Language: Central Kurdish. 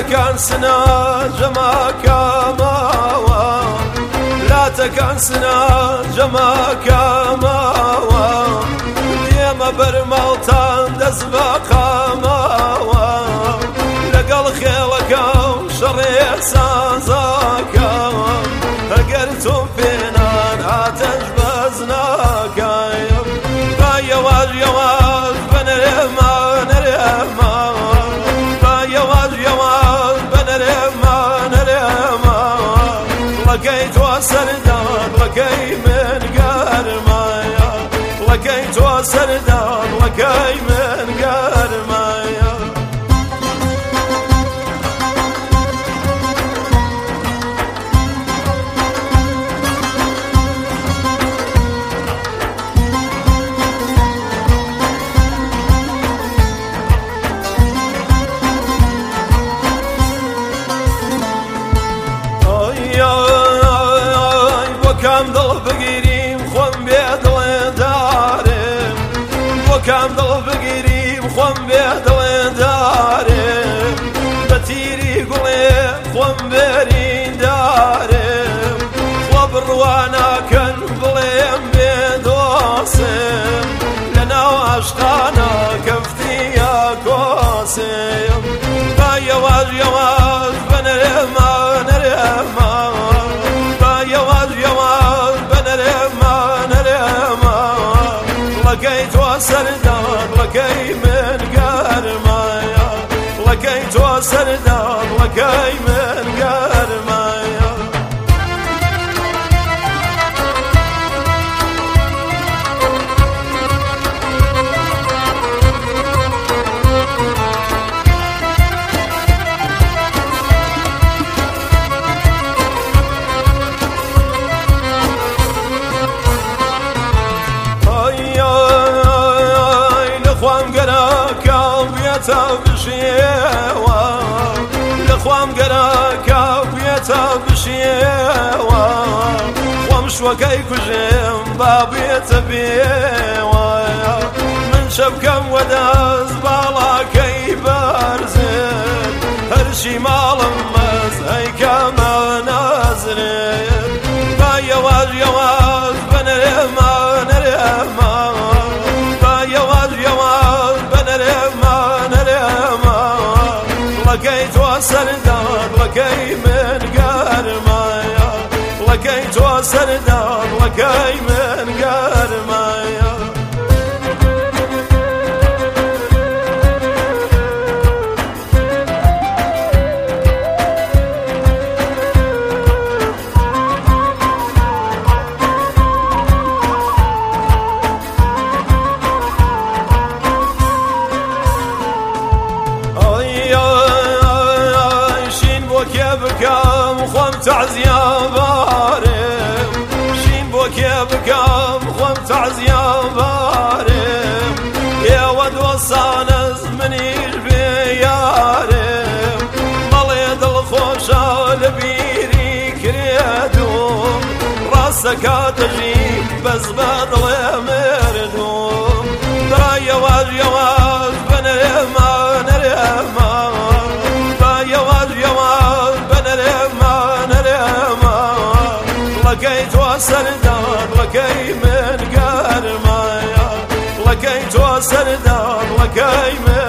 تكن سنا جماك ماوا لا تكن سنا جماك ماوا ديما برمالتان دزبقا ماوا لقل خيلك وشري سازاك هقرتم فينا عتجبزناك يواج يواج بنرما نرما يواج يواج بنرما نرما لقيت وسردان لقي من قرما لقيت وسردان لقي من قرما وكم ضل فقيري مخون بيدل دارم وكم ضل فقيري مخون بيدل دارم بتيري قولي مخون بيرين دارم وبروانا كن بليم بيدوسم لنا واشقانا كفتي يا كوسم يواج يواج بنرما نرما لقيت وسردان لقي من قرمايا لقيت وسردان لقي من قرمايا بشيوا لخوام قراكا ويتا بشيوا ومشوكي كجيم بابيت بيوا من شبكم وداز بالا كي برزين هرشي مالمز هيكا ما نازرين يواج يواج بنرما نرما يواج يواج بنرما لقيت وسردان لقي من قرمايا لقيت وسردان لقي من قرمايا بكم خمت عزيا بارم شين بوكي بكم خمت عزيا بارم يا ود وصانز منيش بيارم مليد الخوشة لبيري كريدوم راسك تجيب بس بدل مردوم ترى يواج يواج بنرما نرما يواج يواج بنرما نرما لقيت وسردان لقي من قرمايا لقيت وسردان لقي من